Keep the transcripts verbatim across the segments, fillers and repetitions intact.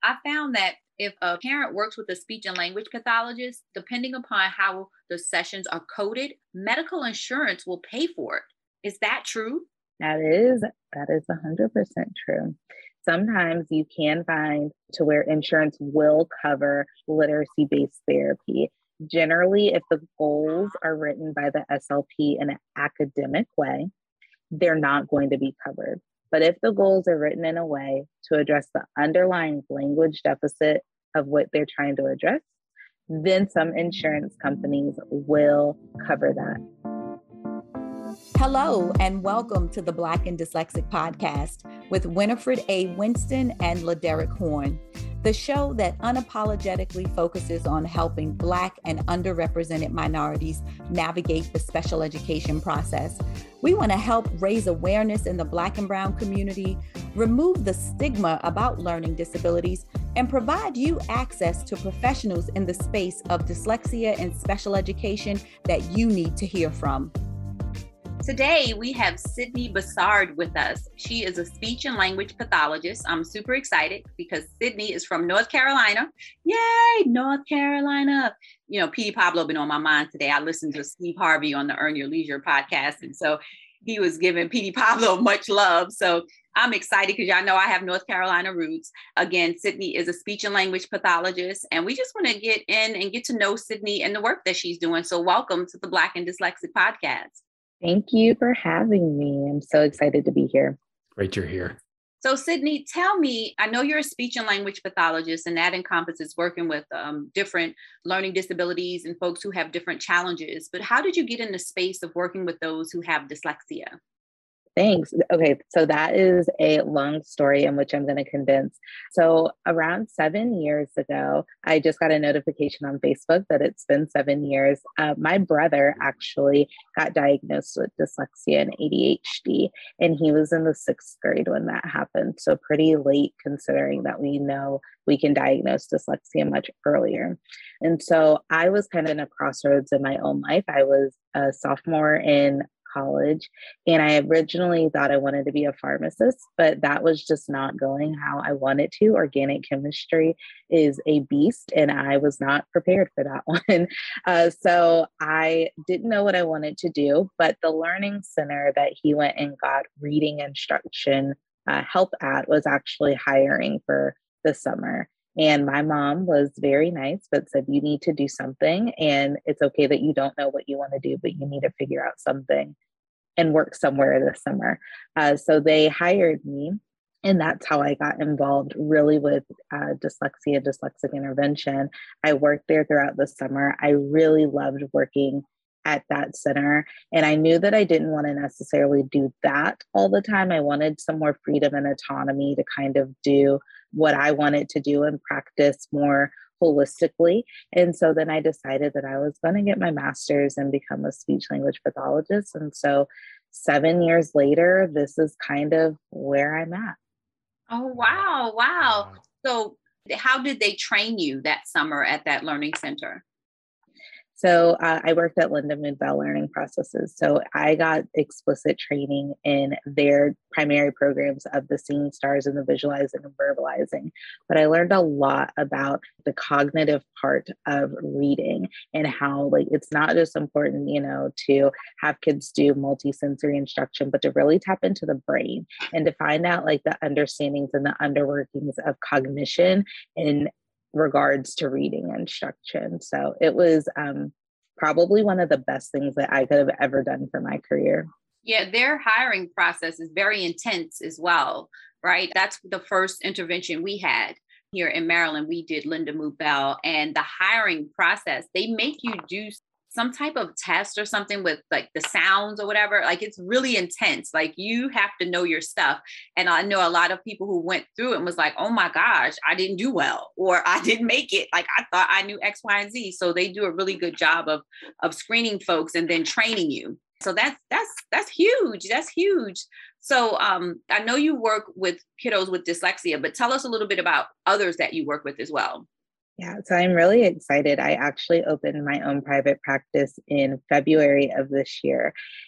I found that if a parent works with a speech and language pathologist, depending upon how the sessions are coded, medical insurance will pay for it. Is that true? That is, that is one hundred percent true. Sometimes you can find to where insurance will cover literacy-based therapy. Generally, if the goals are written by the S L P in an academic way, they're not going to be covered. But if the goals are written in a way to address the underlying language deficit of what they're trying to address, then some insurance companies will cover that. Hello, and welcome to the Black and Dyslexic Podcast with Winifred A. Winston and LaDerrick Horn, the show that unapologetically focuses on helping Black and underrepresented minorities navigate the special education process. We want to help raise awareness in the Black and Brown community, remove the stigma about learning disabilities, and provide you access to professionals in the space of dyslexia and special education that you need to hear from. Today, we have Sydney Bessard with us. She is a speech and language pathologist. I'm super excited because Sydney is from North Carolina. Yay, North Carolina. You know, Petey Pablo been on my mind today. I listened to Steve Harvey on the Earn Your Leisure podcast. And so he was giving Petey Pablo much love. So I'm excited because y'all know I have North Carolina roots. Again, Sydney is a speech and language pathologist. And we just want to get in and get to know Sydney and the work that she's doing. So welcome to the Black and Dyslexic Podcast. Thank you for having me. I'm so excited to be here. Great you're here. So Sydney, tell me, I know you're a speech and language pathologist, and that encompasses working with um, different learning disabilities and folks who have different challenges, but how did you get in the space of working with those who have dyslexia? Thanks. Okay, so that is a long story in which I'm going to condense. So around seven years ago, I just got a notification on Facebook that it's been seven years. Uh, my brother actually got diagnosed with dyslexia and A D H D, and he was in the sixth grade when that happened. So pretty late considering that we know we can diagnose dyslexia much earlier. And so I was kind of in a crossroads in my own life. I was a sophomore in college. And I originally thought I wanted to be a pharmacist, but that was just not going how I wanted to. Organic chemistry is a beast, and I was not prepared for that one. Uh, so I didn't know what I wanted to do, but the learning center that he went and got reading instruction uh, help at was actually hiring for the summer. And my mom was very nice, but said, you need to do something. And it's okay that you don't know what you want to do, but you need to figure out something and work somewhere this summer. Uh, so they hired me. And that's how I got involved really with uh, dyslexia, dyslexic intervention. I worked there throughout the summer. I really loved working at that center. And I knew that I didn't want to necessarily do that all the time. I wanted some more freedom and autonomy to kind of do what I wanted to do and practice more holistically. And so then I decided that I was going to get my master's and become a speech language pathologist. And so seven years later, this is kind of where I'm at. Oh, wow. Wow. So how did they train you that summer at that learning center? So uh, I worked at Linda Mood Bell Learning Processes. So I got explicit training in their primary programs of the Singing Stars and the Visualizing and Verbalizing. But I learned a lot about the cognitive part of reading and how, like, it's not just important, you know, to have kids do multisensory instruction, but to really tap into the brain and to find out like the understandings and the underworkings of cognition in regards to reading instruction. So it was um, probably one of the best things that I could have ever done for my career. Yeah, their hiring process is very intense as well, right? That's the first intervention we had here in Maryland. We did Linda Mood Bell, and the hiring process, they make you do some type of test or something with like the sounds or whatever. Like it's really intense. Like you have to know your stuff. And I know a lot of people who went through it and was like, oh my gosh, I didn't do well, or I didn't make it. Like I thought I knew X, Y, and Z. So they do a really good job of, of screening folks and then training you. So that's, that's, that's huge. That's huge. So um, I know you work with kiddos with dyslexia, but tell us a little bit about others that you work with as well. Yeah, so I'm really excited. I actually opened my own private practice in February of this year.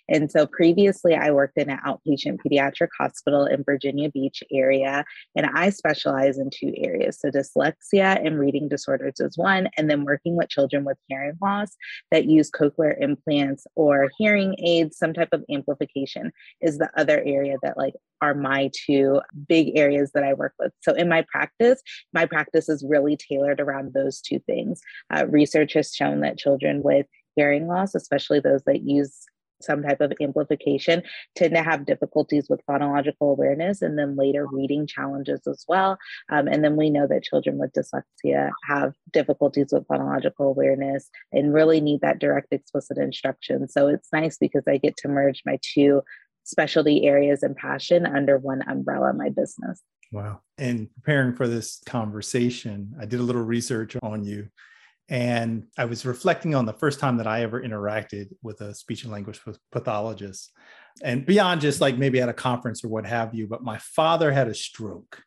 And so previously I worked in an outpatient pediatric hospital in Virginia Beach area, and I specialize in two areas. So dyslexia and reading disorders is one, and then working with children with hearing loss that use cochlear implants or hearing aids, some type of amplification is the other area that like are my two big areas that I work with. So in my practice, my practice is really tailored around those two things. Uh, research has shown that children with hearing loss, especially those that use some type of amplification, tend to have difficulties with phonological awareness and then later reading challenges as well. Um, and then we know that children with dyslexia have difficulties with phonological awareness and really need that direct explicit instruction. So it's nice because I get to merge my two specialty areas and passion under one umbrella, my business. Wow. And preparing for this conversation, I did a little research on you. And I was reflecting on the first time that I ever interacted with a speech and language pathologist, and beyond just like maybe at a conference or what have you, but my father had a stroke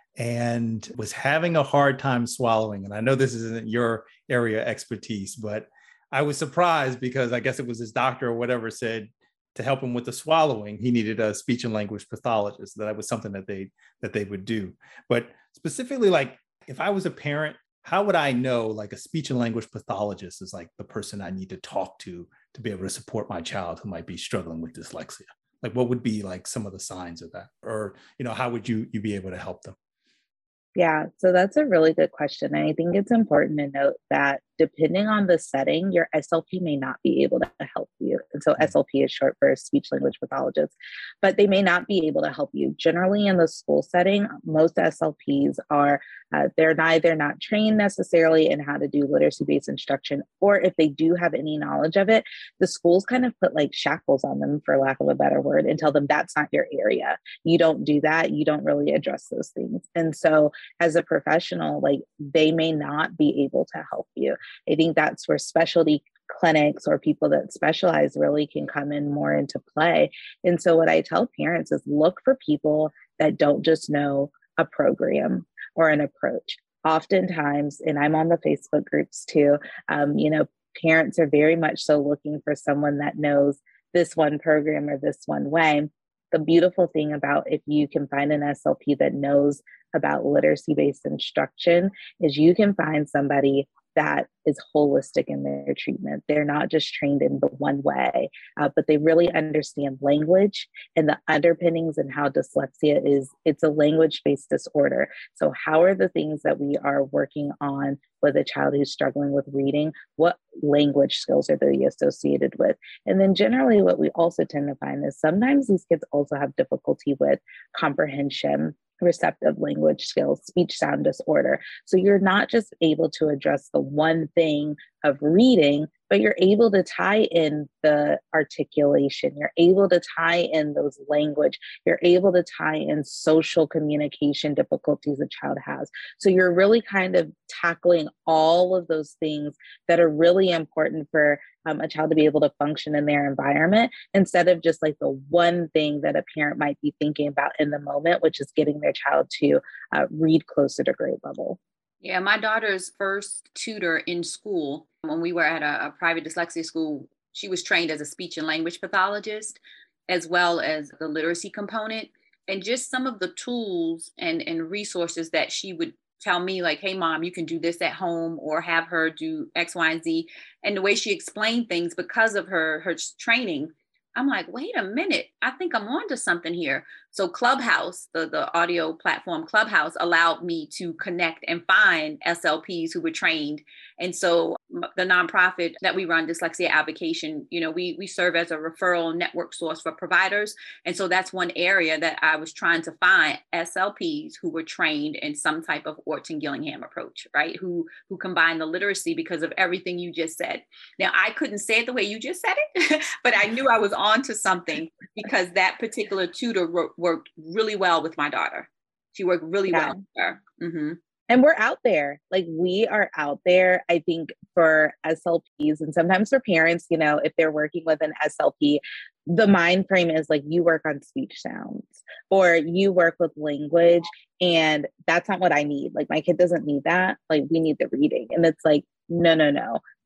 and was having a hard time swallowing. And I know this isn't your area of expertise, but I was surprised because I guess it was his doctor or whatever said to help him with the swallowing, he needed a speech and language pathologist. That was something that they that they would do. But specifically, like if I was a parent, how would I know like a speech and language pathologist is like the person I need to talk to to be able to support my child who might be struggling with dyslexia? Like what would be like some of the signs of that? Or, you know, how would you you be able to help them? Yeah, so that's a really good question. And I think it's important to note that depending on the setting, your S L P may not be able to help you. And so S L P is short for speech language pathologist, but they may not be able to help you. Generally in the school setting, most S L Ps are, uh, they're neither not trained necessarily in how to do literacy-based instruction, or if they do have any knowledge of it, the schools kind of put like shackles on them, for lack of a better word, and tell them that's not your area. You don't do that. You don't really address those things. And so as a professional, like they may not be able to help you. I think that's where specialty clinics or people that specialize really can come in more into play. And so what I tell parents is look for people that don't just know a program or an approach. Oftentimes, and I'm on the Facebook groups too, um, you know, parents are very much so looking for someone that knows this one program or this one way. The beautiful thing about if you can find an S L P that knows about literacy-based instruction is you can find somebody that is holistic in their treatment. They're not just trained in the one way, uh, but they really understand language and the underpinnings and how dyslexia is, it's a language-based disorder. So how are the things that we are working on with a child who's struggling with reading? What language skills are they associated with? And then generally what we also tend to find is sometimes these kids also have difficulty with comprehension, receptive language skills, speech sound disorder. So you're not just able to address the one thing of reading, but you're able to tie in the articulation. You're able to tie in those language. You're able to tie in social communication difficulties a child has. So you're really kind of tackling all of those things that are really important for um, a child to be able to function in their environment, instead of just like the one thing that a parent might be thinking about in the moment, which is getting their child to uh, read closer to grade level. Yeah, my daughter's first tutor in school, when we were at a, a private dyslexia school, she was trained as a speech and language pathologist, as well as the literacy component. And just some of the tools and, and resources that she would tell me, like, hey, mom, you can do this at home, or have her do X, Y, and Z. And the way she explained things, because of her, her training, I'm like, wait a minute, I think I'm onto something here. So Clubhouse, the, the audio platform Clubhouse, allowed me to connect and find S L Ps who were trained. And so the nonprofit that we run, Dyslexia Advocation, you know, we, we serve as a referral network source for providers. And so that's one area that I was trying to find S L Ps who were trained in some type of Orton-Gillingham approach, right? Who, who combine the literacy because of everything you just said. Now, I couldn't say it the way you just said it, but I knew I was onto something because that particular tutor wrote, worked really well with my daughter. She worked really yeah. well with her. Mm-hmm. And we're out there, like we are out there, I think, for S L Ps and sometimes for parents, you know, if they're working with an S L P, the mind frame is like, you work on speech sounds or you work with language, and that's not what I need. Like my kid doesn't need that. Like we need the reading. And it's like, no, no, no.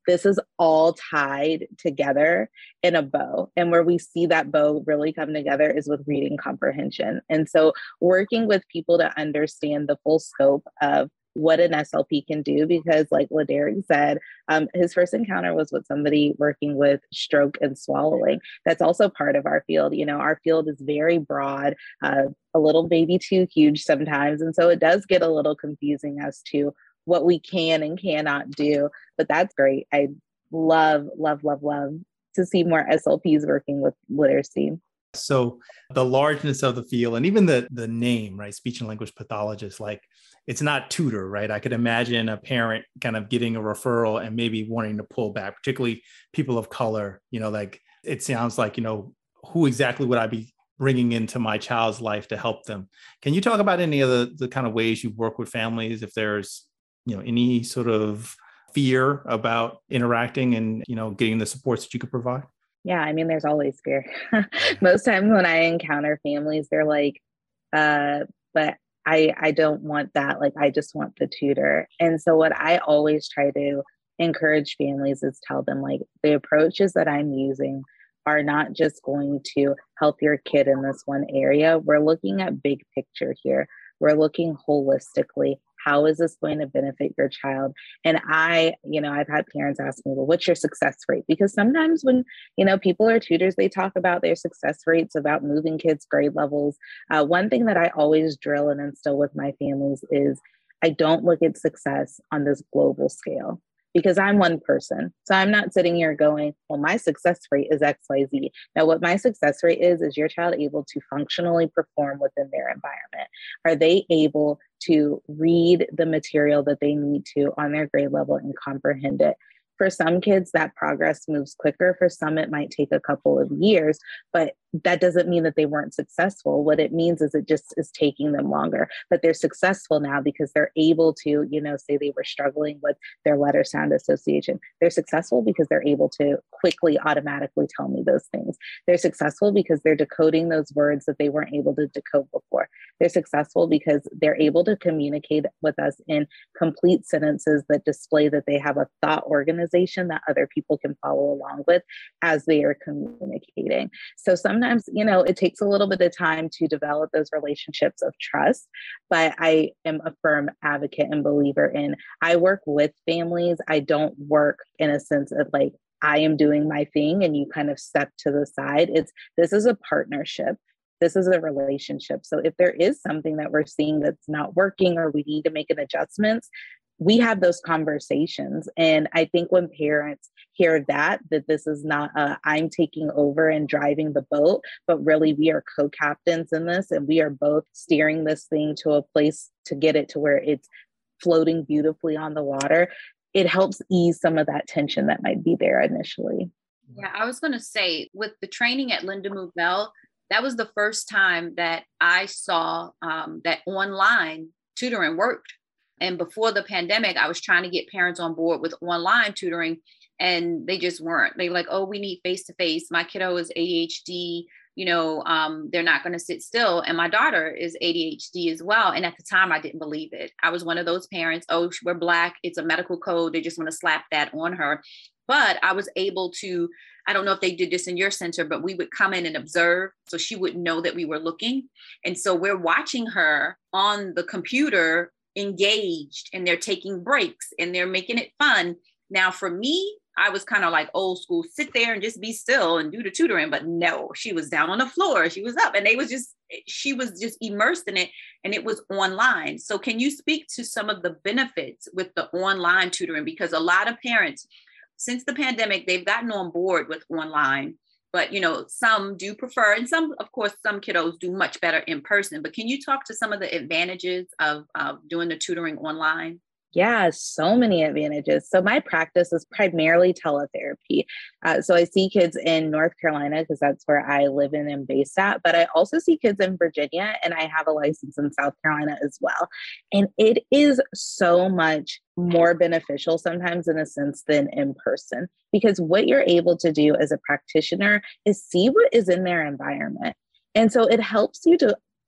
this is all tied together in a bow. And where we see that bow really come together is with reading comprehension. And so working with people to understand the full scope of what an S L P can do, because like Laderick said, um, his first encounter was with somebody working with stroke and swallowing. That's also part of our field. You know, our field is very broad, uh, a little baby too huge sometimes. And so it does get a little confusing as to what we can and cannot do, but that's great. I love, love, love, love to see more S L Ps working with literacy. So the largeness of the field and even the the name, right? Speech and language pathologist, like it's not tutor, right? I could imagine a parent kind of getting a referral and maybe wanting to pull back, particularly people of color, you know, like it sounds like, you know, who exactly would I be bringing into my child's life to help them? Can you talk about any of the, the kind of ways you work with families, if there's, you know, any sort of fear about interacting and, you know, getting the supports that you could provide? Yeah, I mean, there's always fear. Most times when I encounter families, they're like, uh, but I, I don't want that. Like, I just want the tutor. And so what I always try to encourage families is tell them, like, the approaches that I'm using are not just going to help your kid in this one area. We're looking at big picture here. We're looking holistically. How is this going to benefit your child? And I, you know, I've had parents ask me, well, what's your success rate? Because sometimes when, you know, people are tutors, they talk about their success rates, about moving kids' grade levels. Uh, one thing that I always drill and instill with my families is I don't look at success on this global scale, because I'm one person. So I'm not sitting here going, well, my success rate is X Y Z. Now, what my success rate is, is your child able to functionally perform within their environment? Are they able to read the material that they need to on their grade level and comprehend it? For some kids, that progress moves quicker. For some, it might take a couple of years, but that doesn't mean that they weren't successful. What it means is it just is taking them longer, but they're successful now because they're able to, you know, say they were struggling with their letter sound association. They're successful because they're able to quickly, automatically tell me those things. They're successful because they're decoding those words that they weren't able to decode before. They're successful because they're able to communicate with us in complete sentences that display that they have a thought organization that other people can follow along with as they are communicating. So sometimes, you know, it takes a little bit of time to develop those relationships of trust, but I am a firm advocate and believer in, I work with families. I don't work in a sense of like, I am doing my thing and you kind of step to the side. It's, this is a partnership. This is a relationship. So if there is something that we're seeing that's not working or we need to make an adjustments, we have those conversations. And I think when parents hear that, that this is not a, I'm taking over and driving the boat, but really we are co-captains in this and we are both steering this thing to a place to get it to where it's floating beautifully on the water, it helps ease some of that tension that might be there initially. Yeah, I was going to say with the training at Linda Moot Bell, that was the first time that I saw um, that online tutoring worked. And before the pandemic, I was trying to get parents on board with online tutoring and they just weren't. They were like, oh, we need face-to-face. My kiddo is A D H D, you know, um, they're not going to sit still. And my daughter is A D H D as well. And at the time I didn't believe it. I was one of those parents, oh, we're Black, it's a medical code. They just want to slap that on her. But I was able to, I don't know if they did this in your center, but we would come in and observe so she wouldn't know that we were looking. And so we're watching her on the computer engaged and they're taking breaks and they're making it fun. Now for me, I was kind of like old school, sit there and just be still and do the tutoring. But no, she was down on the floor. She was up and they was just, she was just immersed in it and it was online. So can you speak to some of the benefits with the online tutoring? Because a lot of parents, since the pandemic, they've gotten on board with online, but you know, some do prefer, and some, of course, some kiddos do much better in person. But can you talk to some of the advantages of, of doing the tutoring online? Yeah, so many advantages. So my practice is primarily teletherapy. Uh, so I see kids in North Carolina because that's where I live in and based at, but I also see kids in Virginia and I have a license in South Carolina as well. And it is so much more beneficial sometimes in a sense than in person, because what you're able to do as a practitioner is see what is in their environment. And so it helps you to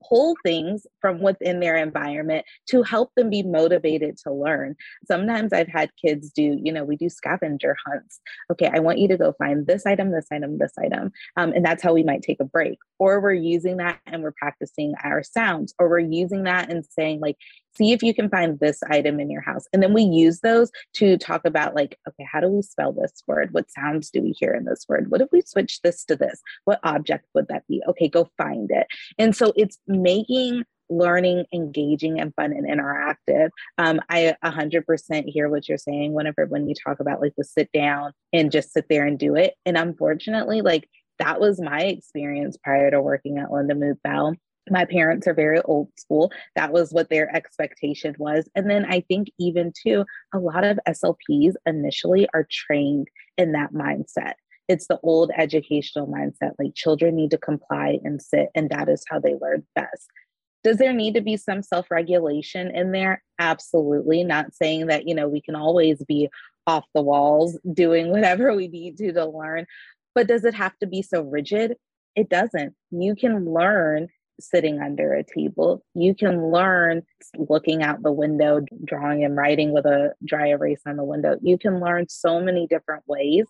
pull things from within their environment to help them be motivated to learn. Sometimes I've had kids do, you know, we do scavenger hunts. Okay, I want you to go find this item, this item, this item. Um, and that's how we might take a break. Or we're using that and we're practicing our sounds, or we're using that and saying like, see if you can find this item in your house. And then we use those to talk about like, okay, how do we spell this word? What sounds do we hear in this word? What if we switch this to this? What object would that be? Okay, go find it. And so it's making learning engaging and fun and interactive. Um, I one hundred percent hear what you're saying whenever, when you talk about like the sit down and just sit there and do it. And unfortunately, like that was my experience prior to working at Lindemuth Bell. My parents are very old school. That was what their expectation was. And then I think even too, a lot of S L Ps initially are trained in that mindset. It's the old educational mindset, like children need to comply and sit, and that is how they learn best. Does there need to be some self-regulation in there? Absolutely. Not saying that, you know, we can always be off the walls doing whatever we need to to learn, but does it have to be so rigid? It doesn't. You can learn sitting under a table. You can learn looking out the window, drawing and writing with a dry erase on the window. You can learn so many different ways.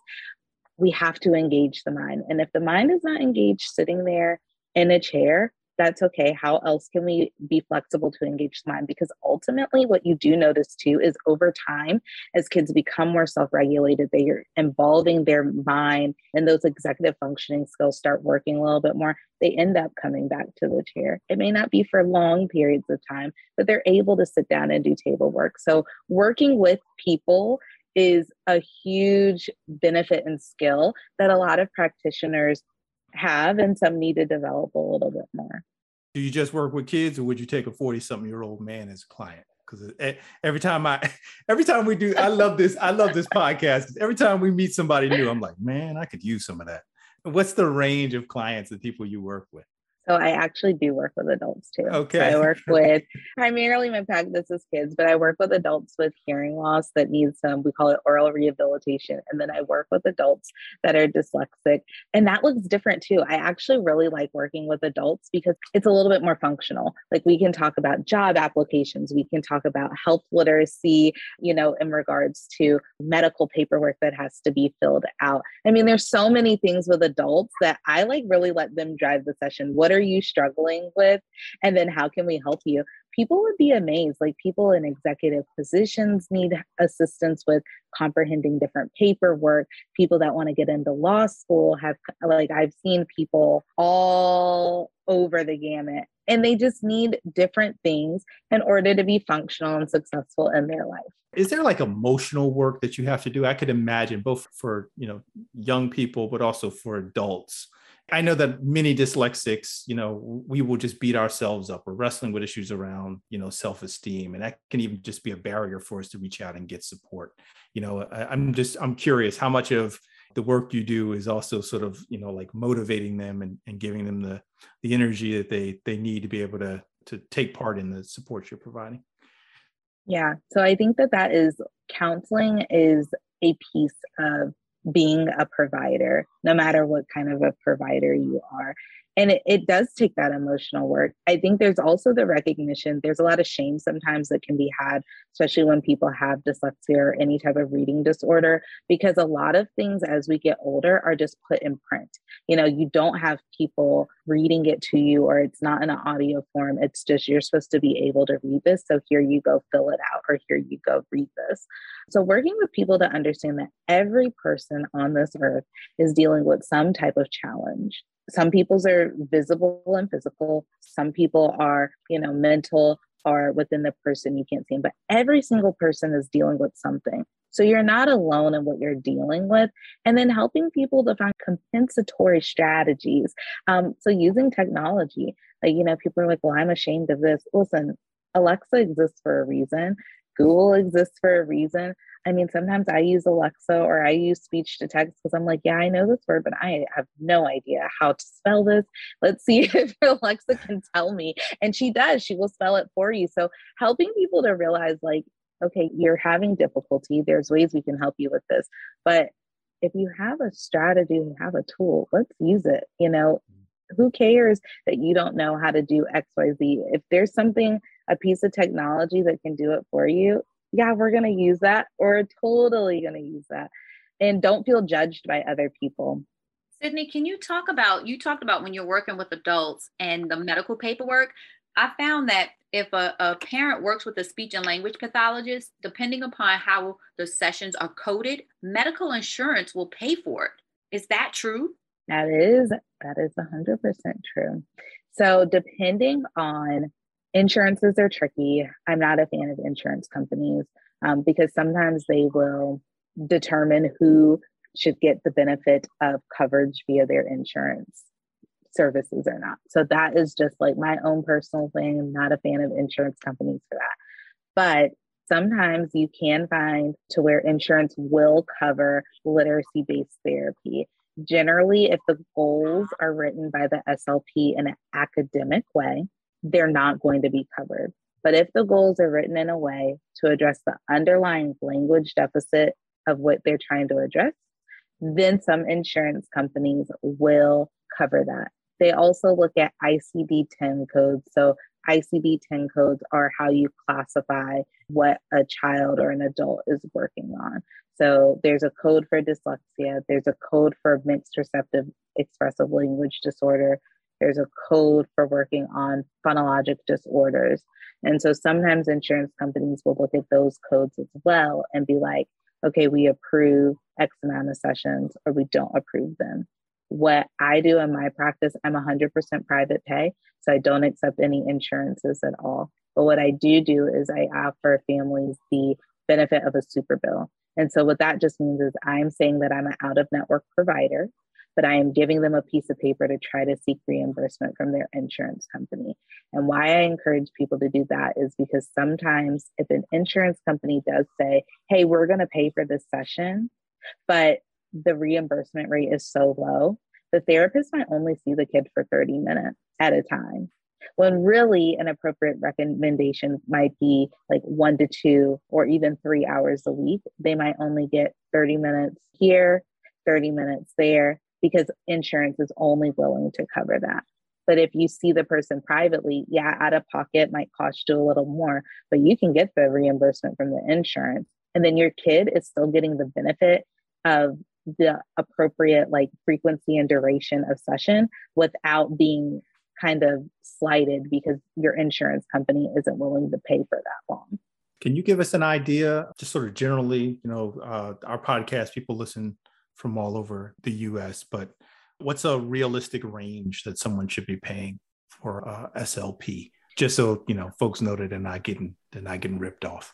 We have to engage the mind. And if the mind is not engaged sitting there in a chair, that's okay. How else can we be flexible to engage the mind? Because ultimately what you do notice too is over time, as kids become more self-regulated, they are involving their mind and those executive functioning skills start working a little bit more, they end up coming back to the chair. It may not be for long periods of time, but they're able to sit down and do table work. So working with people is a huge benefit and skill that a lot of practitioners have, and some need to develop a little bit more. Do you just work with kids, or would you take a forty-something-year-old man as a client? Because every time I, every time we do, I love this. I love this podcast. Every time we meet somebody new, I'm like, man, I could use some of that. What's the range of clients and people you work with? So I actually do work with adults too. Okay. So I work with, primarily my practice is kids, but I work with adults with hearing loss that need some, we call it oral rehabilitation. And then I work with adults that are dyslexic. And that looks different too. I actually really like working with adults because it's a little bit more functional. Like we can talk about job applications. We can talk about health literacy, you know, in regards to medical paperwork that has to be filled out. I mean, there's so many things with adults that I like really let them drive the session. What are you struggling with? And then how can we help you? People would be amazed. Like people in executive positions need assistance with comprehending different paperwork. People that want to get into law school have, like, I've seen people all over the gamut, and they just need different things in order to be functional and successful in their life. Is there like emotional work that you have to do? I could imagine both for, you know, young people, but also for adults. I know that many dyslexics, you know, we will just beat ourselves up. We're wrestling with issues around, you know, self-esteem, and that can even just be a barrier for us to reach out and get support. You know, I, I'm just, I'm curious how much of the work you do is also sort of, you know, like motivating them and, and giving them the, the energy that they, they need to be able to, to take part in the support you're providing. Yeah. So I think that that is, counseling is a piece of being a provider, no matter what kind of a provider you are. And it, it does take that emotional work. I think there's also the recognition, there's a lot of shame sometimes that can be had, especially when people have dyslexia or any type of reading disorder, because a lot of things as we get older are just put in print. You know, you don't have people reading it to you, or it's not in an audio form. It's just, you're supposed to be able to read this. So here you go, fill it out, or here you go, read this. So working with people to understand that every person on this earth is dealing with some type of challenge. Some people's are visible and physical. Some people are, you know, mental, or within the person you can't see them, but every single person is dealing with something. So you're not alone in what you're dealing with. And then helping people to find compensatory strategies. Um, so using technology, like, you know, people are like, well, I'm ashamed of this. Listen, Alexa exists for a reason. Google exists for a reason. I mean, sometimes I use Alexa or I use speech to text because I'm like, yeah, I know this word, but I have no idea how to spell this. Let's see if Alexa can tell me. And she does. She will spell it for you. So helping people to realize, like, okay, you're having difficulty. There's ways we can help you with this. But if you have a strategy, you have a tool, let's use it. You know, Who cares that you don't know how to do X Y Z? If there's something, a piece of technology that can do it for you, yeah, we're going to use that. We're totally going to use that. And don't feel judged by other people. Sydney, can you talk about, you talked about when you're working with adults and the medical paperwork. I found that if a, a parent works with a speech and language pathologist, depending upon how the sessions are coded, medical insurance will pay for it. Is that true? That is, that is one hundred percent true. So depending on, insurances are tricky. I'm not a fan of insurance companies um, because sometimes they will determine who should get the benefit of coverage via their insurance services or not. So that is just like my own personal thing. I'm not a fan of insurance companies for that. But sometimes you can find to where insurance will cover literacy-based therapy. Generally, if the goals are written by the S L P in an academic way, they're not going to be covered. But if the goals are written in a way to address the underlying language deficit of what they're trying to address, then some insurance companies will cover that. They also look at I C D ten codes. So I C D ten codes are how you classify what a child or an adult is working on. So there's a code for dyslexia. There's a code for mixed receptive expressive language disorder. There's a code for working on phonologic disorders. And so sometimes insurance companies will look at those codes as well and be like, okay, we approve X amount of sessions or we don't approve them. What I do in my practice, I'm one hundred percent private pay, so I don't accept any insurances at all. But what I do do is I offer families the benefit of a super bill. And so what that just means is I'm saying that I'm an out-of-network provider, but I am giving them a piece of paper to try to seek reimbursement from their insurance company. And why I encourage people to do that is because sometimes if an insurance company does say, hey, we're going to pay for this session, but the reimbursement rate is so low, the therapist might only see the kid for thirty minutes at a time, when really an appropriate recommendation might be like one to two or even three hours a week. They might only get thirty minutes here, thirty minutes there, because insurance is only willing to cover that. But if you see the person privately, yeah, out of pocket might cost you a little more, but you can get the reimbursement from the insurance. And then your kid is still getting the benefit of the appropriate like frequency and duration of session without being kind of slighted because your insurance company isn't willing to pay for that long. Can you give us an idea, just sort of generally, you know, uh, our podcast, people listen from all over the U S, but what's a realistic range that someone should be paying for uh, S L P? Just so, you know, folks know that they're not getting, they're not getting ripped off.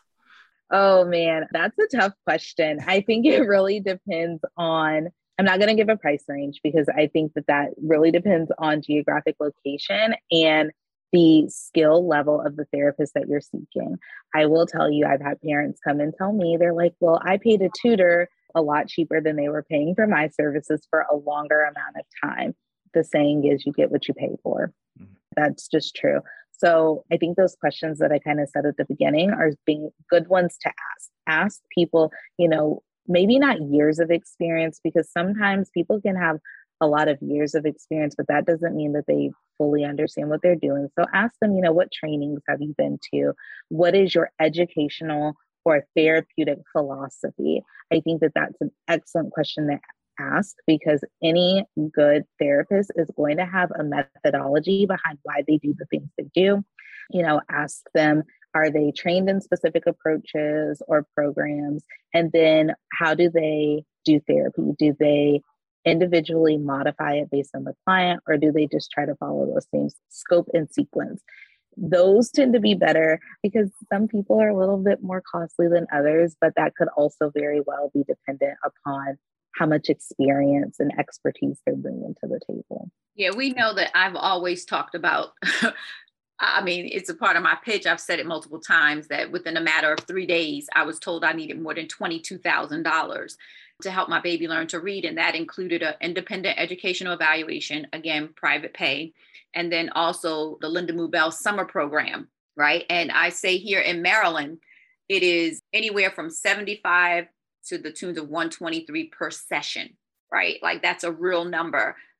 Oh man, that's a tough question. I think it really depends on, I'm not going to give a price range because I think that that really depends on geographic location and the skill level of the therapist that you're seeking. I will tell you, I've had parents come and tell me, they're like, well, I paid a tutor a lot cheaper than they were paying for my services for a longer amount of time. The saying is you get what you pay for. Mm-hmm. That's just true. So I think those questions that I kind of said at the beginning are being good ones to ask. Ask people, you know, maybe not years of experience, because sometimes people can have a lot of years of experience, but that doesn't mean that they fully understand what they're doing. So ask them, you know, what trainings have you been to? What is your educational or therapeutic philosophy? I think that that's an excellent question to ask, because any good therapist is going to have a methodology behind why they do the things they do. You know, ask them, are they trained in specific approaches or programs? And then how do they do therapy? Do they individually modify it based on the client, or do they just try to follow those same scope and sequence? Those tend to be better because some people are a little bit more costly than others, but that could also very well be dependent upon how much experience and expertise they're bringing to the table. Yeah, we know that I've always talked about, I mean, it's a part of my pitch. I've said it multiple times that within a matter of three days, I was told I needed more than twenty-two thousand dollars to help my baby learn to read. And that included an independent educational evaluation, again, private pay, and then also the Linda Moubell summer program, right? And I say here in Maryland, it is anywhere from seventy-five to the tunes of one twenty-three per session, right? Like that's a real number.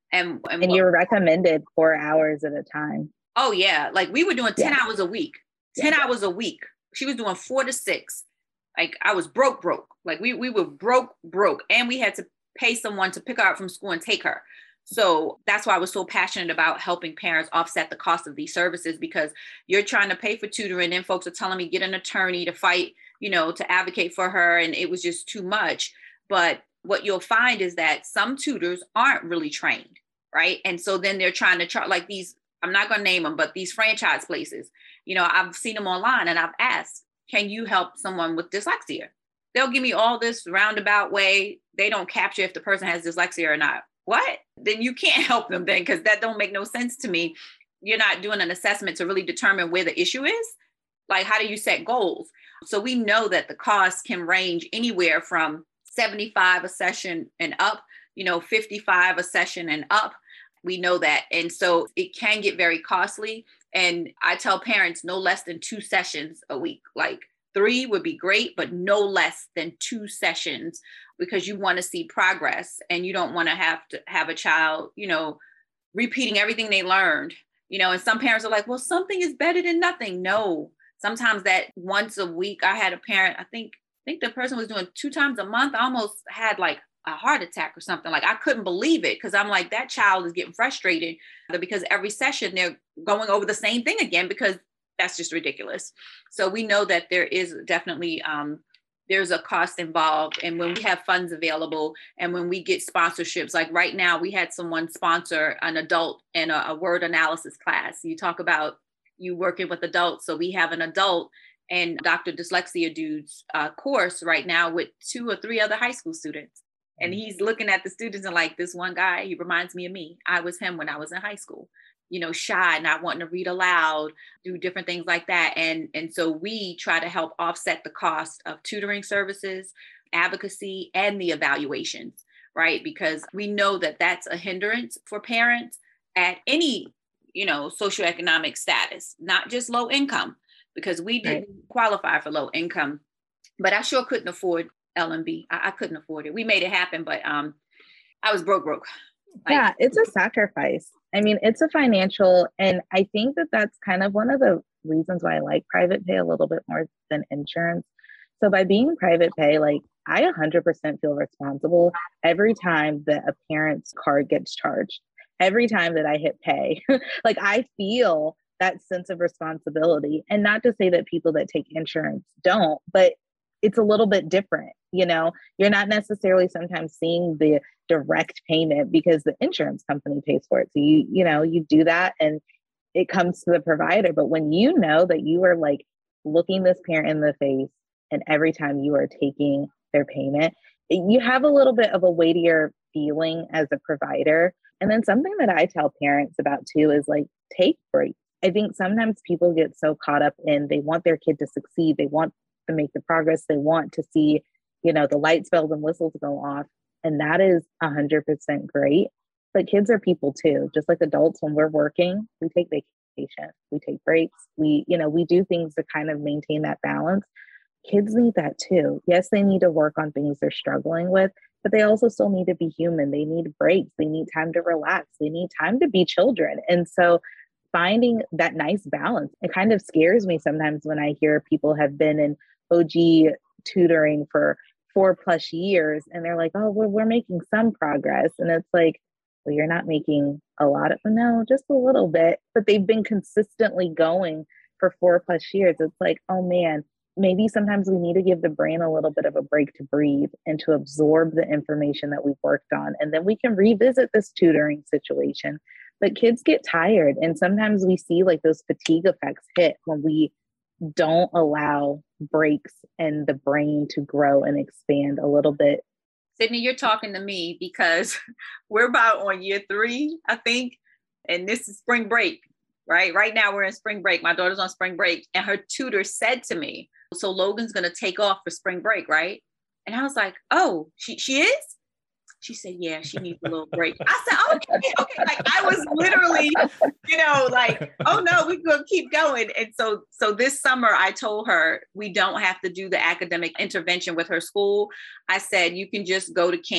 And, and, and what, you're recommended four hours at a time. Oh yeah. Like we were doing ten yeah. hours a week, ten yeah. hours a week. She was doing four to six. Like I was broke, broke. Like we, we were broke, broke. And we had to pay someone to pick her up from school and take her. So that's why I was so passionate about helping parents offset the cost of these services, because you're trying to pay for tutoring and folks are telling me get an attorney to fight, you know, to advocate for her. And it was just too much. But what you'll find is that some tutors aren't really trained, right? And so then they're trying to charge, like these, I'm not going to name them, but these franchise places, you know, I've seen them online and I've asked, can you help someone with dyslexia? They'll give me all this roundabout way. They don't capture if the person has dyslexia or not. What? Then you can't help them then, because that don't make no sense to me. You're not doing an assessment to really determine where the issue is. Like, how do you set goals? So we know that the cost can range anywhere from seventy-five a session and up, you know, fifty-five a session and up. We know that. And so it can get very costly. And I tell parents no less than two sessions a week. Like three would be great, but no less than two sessions, because you want to see progress and you don't want to have to have a child, you know, repeating everything they learned, you know, and some parents are like, well, something is better than nothing. No, sometimes that once a week, I had a parent, I think, I think the person was doing two times a month. I almost had like a heart attack or something. Like I couldn't believe it, because I'm like, that child is getting frustrated because every session they're going over the same thing again, because that's just ridiculous. So we know that there is definitely, um, there's a cost involved. And when we have funds available and when we get sponsorships, like right now, we had someone sponsor an adult in a, a word analysis class. You talk about you working with adults. So we have an adult and Doctor Dyslexia Dude's uh, course right now with two or three other high school students. And he's looking at the students and like, this one guy, he reminds me of me. I was him when I was in high school, you know, shy, not wanting to read aloud, do different things like that. And, and so we try to help offset the cost of tutoring services, advocacy, and the evaluations, right? Because we know that that's a hindrance for parents at any, you know, socioeconomic status, not just low income, because we didn't right. qualify for low income, but I sure couldn't afford L M B. I, I couldn't afford it. We made it happen, but um, I was broke, broke. Like, yeah, it's a sacrifice. I mean, it's a financial, and I think that that's kind of one of the reasons why I like private pay a little bit more than insurance. So by being private pay, like I one hundred percent feel responsible every time that a parent's card gets charged, every time that I hit pay. Like I feel that sense of responsibility, and not to say that people that take insurance don't, but it's a little bit different. You know, you're not necessarily sometimes seeing the direct payment because the insurance company pays for it. So you, you know, you do that and it comes to the provider. But when you know that you are like looking this parent in the face and every time you are taking their payment, you have a little bit of a weightier feeling as a provider. And then something that I tell parents about too is like, take breaks. I think sometimes people get so caught up in, they want their kid to succeed. They want to make the progress. They want to see, you know, the lights, bells, and whistles go off. And that is a hundred percent great. But kids are people too, just like adults. When we're working, we take vacation, we take breaks, we, you know, we do things to kind of maintain that balance. Kids need that too. Yes, they need to work on things they're struggling with, but they also still need to be human. They need breaks. They need time to relax. They need time to be children. And so finding that nice balance, it kind of scares me sometimes when I hear people have been in O G tutoring for four plus years and they're like, oh, we're, we're making some progress. And it's like, well, you're not making a lot of, no, just a little bit, but they've been consistently going for four plus years. It's like, oh man, maybe sometimes we need to give the brain a little bit of a break to breathe and to absorb the information that we've worked on. And then we can revisit this tutoring situation. But kids get tired. And sometimes we see like those fatigue effects hit when we don't allow breaks and the brain to grow and expand a little bit. Sydney, you're talking to me because we're about on year three, I think. And this is spring break, right? Right now we're in spring break. My daughter's on spring break. And her tutor said to me, so Logan's going to take off for spring break, right? And I was like, oh, she, she is? She said, yeah, she needs a little break. I said, okay, okay. Like I was literally, you know, like, oh no, we're going to keep going. And so, so this summer I told her, we don't have to do the academic intervention with her school. I said, you can just go to camp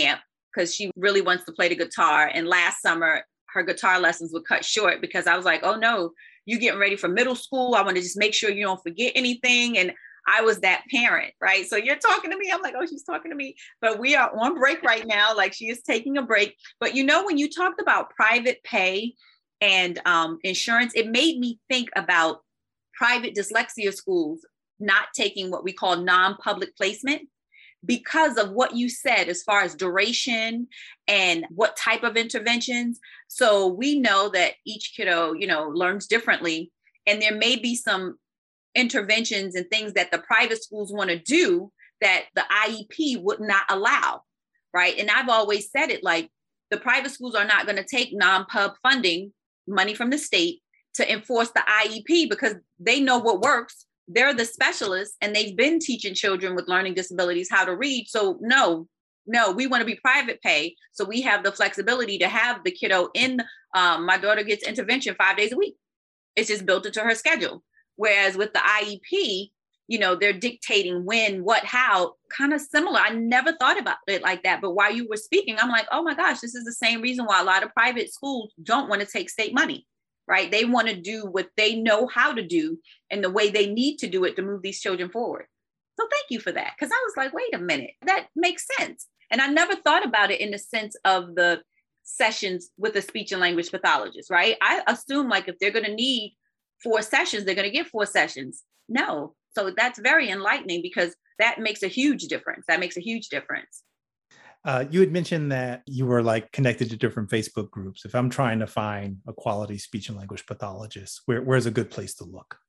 because she really wants to play the guitar. And last summer, her guitar lessons were cut short because I was like, oh no, you getting ready for middle school. I want to just make sure you don't forget anything. And I was that parent, right? So you're talking to me. I'm like, oh, she's talking to me. But we are on break right now. Like she is taking a break. But you know, when you talked about private pay and um, insurance, it made me think about private dyslexia schools not taking what we call non-public placement because of what you said as far as duration and what type of interventions. So we know that each kiddo, you know, learns differently. And there may be some interventions and things that the private schools want to do that the I E P would not allow, right? And I've always said it, like the private schools are not going to take non-pub funding, money from the state, to enforce the I E P because they know what works. They're the specialists and they've been teaching children with learning disabilities how to read. So no, no, we want to be private pay. So we have the flexibility to have the kiddo in, um, my daughter gets intervention five days a week. It's just built into her schedule. Whereas with the I E P, you know, they're dictating when, what, how, kind of similar. I never thought about it like that. But while you were speaking, I'm like, oh my gosh, this is the same reason why a lot of private schools don't want to take state money. Right? They want to do what they know how to do and the way they need to do it to move these children forward. So thank you for that. Because I was like, wait a minute, that makes sense. And I never thought about it in the sense of the sessions with a speech and language pathologist, right? I assume like if they're going to need four sessions, they're going to get four sessions. No. So that's very enlightening because that makes a huge difference. That makes a huge difference. Uh, you had mentioned that you were like connected to different Facebook groups. If I'm trying to find a quality speech and language pathologist, where, where's a good place to look?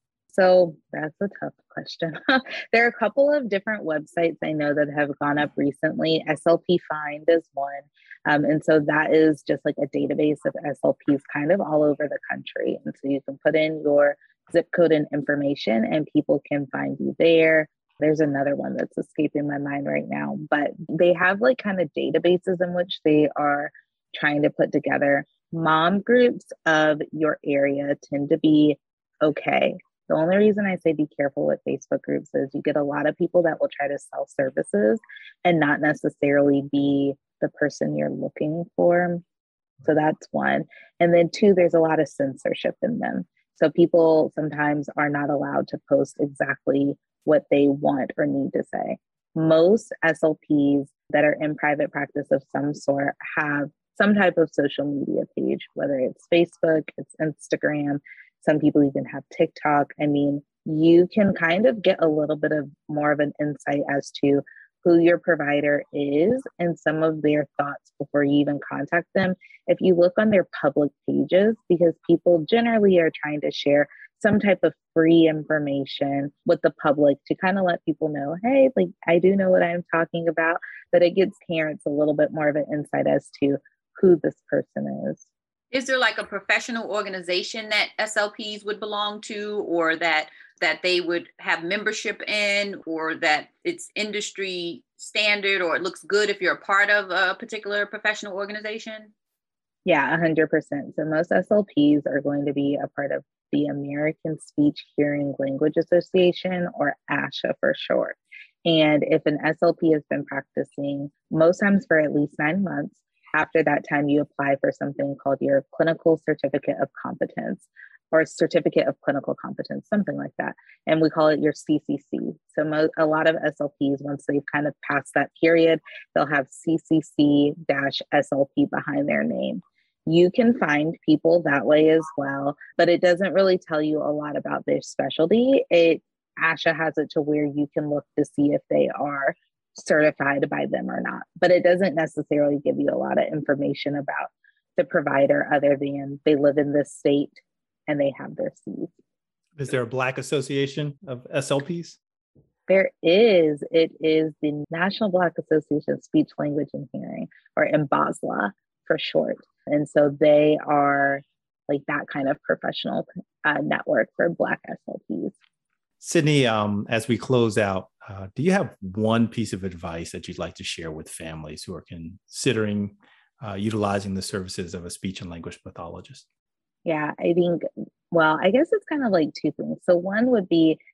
So that's a tough question. There are a couple of different websites I know that have gone up recently. S L P Find is one. Um, and so that is just like a database of S L Ps kind of all over the country. And so you can put in your zip code and information and people can find you there. There's another one that's escaping my mind right now, but they have like kind of databases in which they are trying to put together. Mom groups of your area tend to be okay. The only reason I say be careful with Facebook groups is you get a lot of people that will try to sell services and not necessarily be the person you're looking for. So that's one. And then two, there's a lot of censorship in them. So people sometimes are not allowed to post exactly what they want or need to say. Most S L Ps that are in private practice of some sort have some type of social media page, whether it's Facebook, it's Instagram. Some people even have TikTok. I mean, you can kind of get a little bit of more of an insight as to who your provider is and some of their thoughts before you even contact them. If you look on their public pages, because people generally are trying to share some type of free information with the public to kind of let people know, hey, like I do know what I'm talking about, but it gives parents a little bit more of an insight as to who this person is. Is there like a professional organization that S L Ps would belong to, or that that they would have membership in, or that it's industry standard, or it looks good if you're a part of a particular professional organization? Yeah, one hundred percent. So most S L Ps are going to be a part of the American Speech Hearing Language Association, or ASHA for short. And if an S L P has been practicing most times for at least nine months, after that time, you apply for something called your Clinical Certificate of Competence or Certificate of Clinical Competence, something like that. And we call it your C C C. So mo- a lot of S L Ps, once they've kind of passed that period, they'll have C C C S L P behind their name. You can find people that way as well, but it doesn't really tell you a lot about their specialty. It ASHA has it to where you can look to see if they are certified by them or not, but it doesn't necessarily give you a lot of information about the provider other than they live in this state and they have their C's. Is there a Black Association of S L Ps? There is. It is the National Black Association of Speech, Language, and Hearing, or NBASLH for short. And so they are like that kind of professional uh, network for Black S L Ps. Sydney, um, as we close out, uh, do you have one piece of advice that you'd like to share with families who are considering uh, utilizing the services of a speech and language pathologist? Yeah, I think, well, I guess it's kind of like two things. So one would be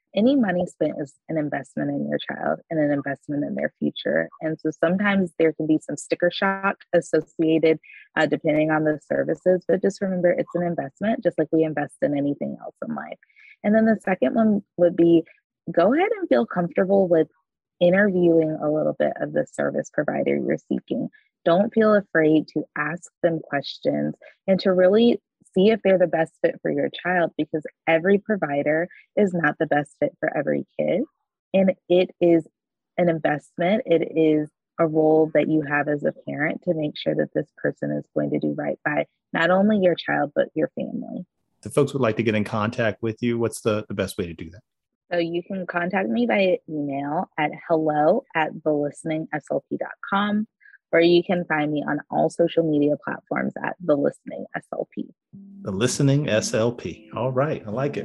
any money spent is an investment in your child and an investment in their future. And so sometimes there can be some sticker shock associated uh, depending on the services, but just remember it's an investment, just like we invest in anything else in life. And then the second one would be go ahead and feel comfortable with interviewing a little bit of the service provider you're seeking. Don't feel afraid to ask them questions and to really see if they're the best fit for your child, because every provider is not the best fit for every kid. And it is an investment. It is a role that you have as a parent to make sure that this person is going to do right by not only your child, but your family. If folks would like to get in contact with you, what's the, the best way to do that? So you can contact me via email at hello at the listening S L P dot com. Or you can find me on all social media platforms at The Listening S L P. The Listening S L P. All right. I like it.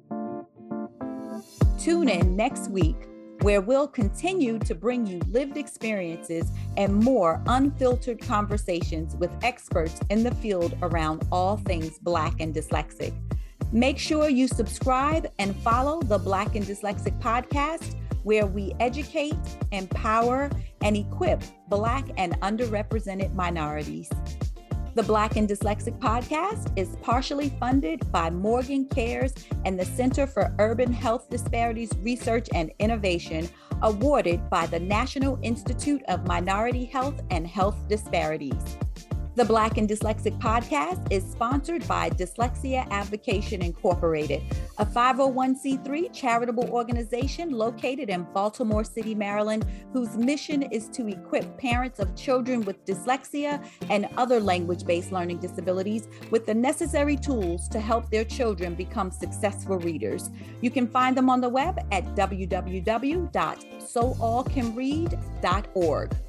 Tune in next week, where we'll continue to bring you lived experiences and more unfiltered conversations with experts in the field around all things Black and Dyslexic. Make sure you subscribe and follow the Black and Dyslexic podcast, where we educate, empower, and equip Black and underrepresented minorities. The Black and Dyslexic podcast is partially funded by Morgan Cares and the Center for Urban Health Disparities Research and Innovation, awarded by the National Institute of Minority Health and Health Disparities. The Black and Dyslexic podcast is sponsored by Dyslexia Advocation Incorporated, a five oh one c three charitable organization located in Baltimore City, Maryland, whose mission is to equip parents of children with dyslexia and other language-based learning disabilities with the necessary tools to help their children become successful readers. You can find them on the web at w w w dot so all can read dot org.